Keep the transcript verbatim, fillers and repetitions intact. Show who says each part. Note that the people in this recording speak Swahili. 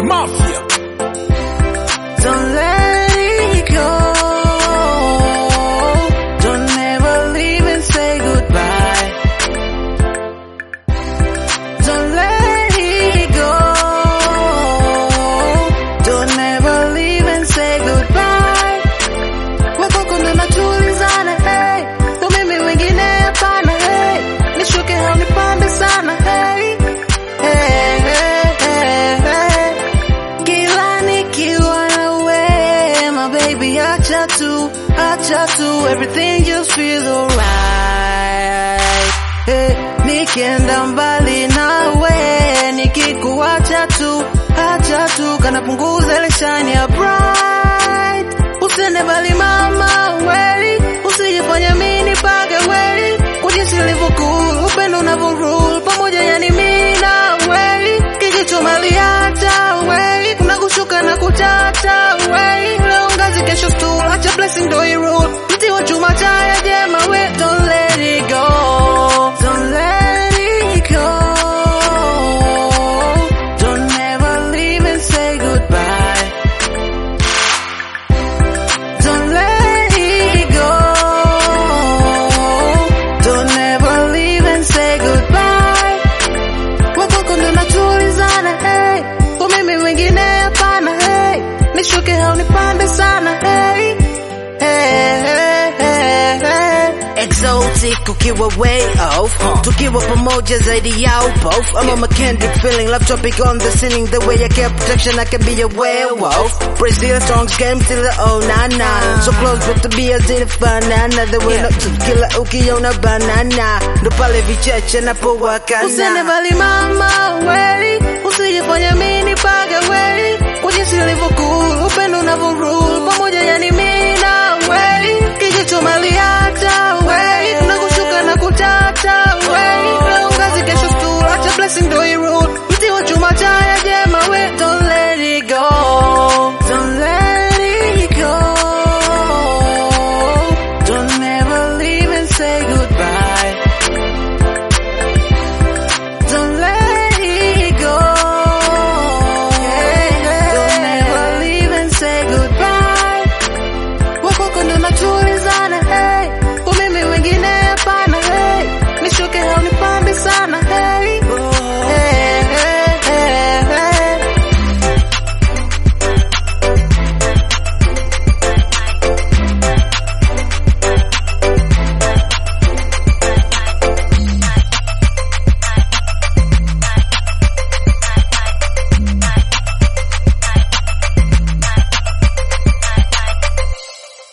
Speaker 1: Mafia.
Speaker 2: Don't let it go. Don't ever leave and say goodbye. Don't let it go. Don't ever leave and say goodbye. Wako kondo na tulizana, hey. Kwa mimi wengine hapana, hey. Nishuke haunipande sana, hey. Hey, hey, hey, hey. Kila nikiwa nawe, my baby, acha tu, acha tu. Everything just feels alright. Hey, nikienda mbali nawe, nikikuacha tu, acha tu. Kana punguza ile shine ya bright. Usende mbali mama, weli. Usijifanya mimi nipage weli. Kwa jinsi ulivyo cool, upendo unavyo rule. Pamoja yani mimi na weli. Kijicho mali hata weli. Kuna kushuka na kutata weli. Leo ngazi kesho stool, acha blessing do you rule. Mti wa chuma chaya jema we. Don't let it go. Don't let it go. Don't ever leave and say goodbye. Don't let it go. Don't ever leave and say goodbye. Wako kondo na tulizana, hey. Kwa mimi wengine hapana, hey. Nishuke haunipande sana, hey. Hey, hey, hey, hey.
Speaker 3: Exotic ukiwa way off, tukiwa pamoja zaidi yao both. I'm a mechanic feeling love topic on the ceiling. The way I get protection I can be a werewolf. Brazil strong game till the oh na na. So close with the beers in the banana. The way not to kill a ukiona banana. Ndo pale vicheche na powakana.
Speaker 2: Usende mbali mama weli. Usijifanya mimi nipage weli. Kwa jinsi ulivyo cool, upendo unavyo rule. Pamoja yani mimi na weli. Kijicho mali hata weli. Kuna kushuka na kutata weli. Leo ngazi kesho stool, acha blessing do you rule. Mti wa chuma chaya jema we. Don't